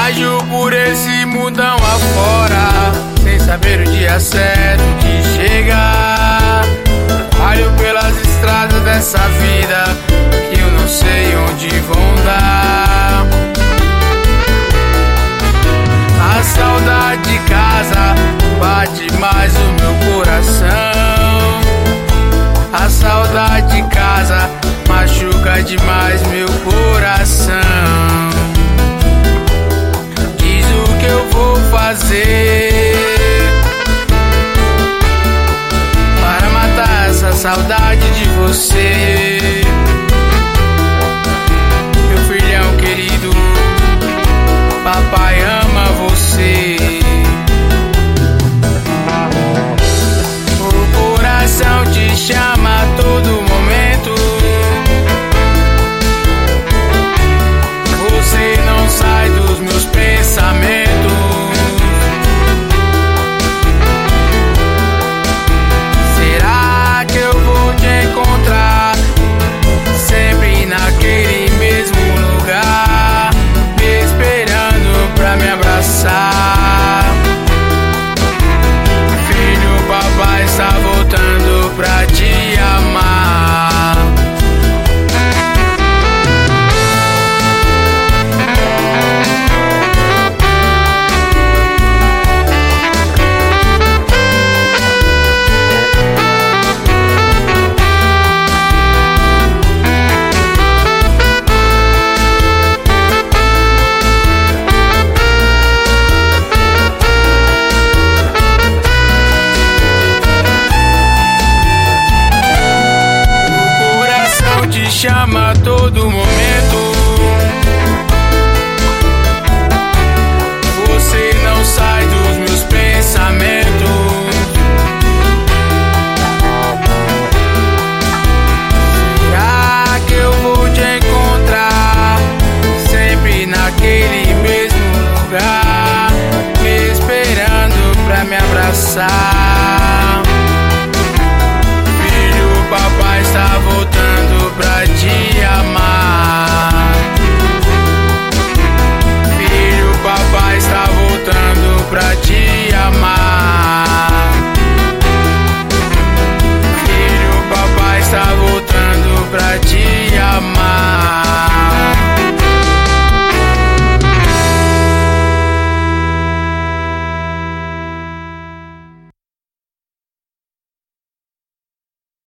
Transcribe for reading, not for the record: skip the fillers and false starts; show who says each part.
Speaker 1: Viajo por esse mundão afora, sem saber o dia certo que chegar. Olho pelas estradas dessa vida, que eu não sei onde vão dar. A saudade de casa bate mais o meu coração. A saudade de casa machuca demais meu coração. Diz o que eu vou fazer para matar essa saudade de você. Meu filhão querido, papai ama você. O coração te chama a todo momento. Você não sai dos meus pensamentos. Será que eu vou te encontrar sempre naquele mesmo lugar, me esperando pra me abraçar? Filho, papai está voltando pra te amar. Chama a todo momento.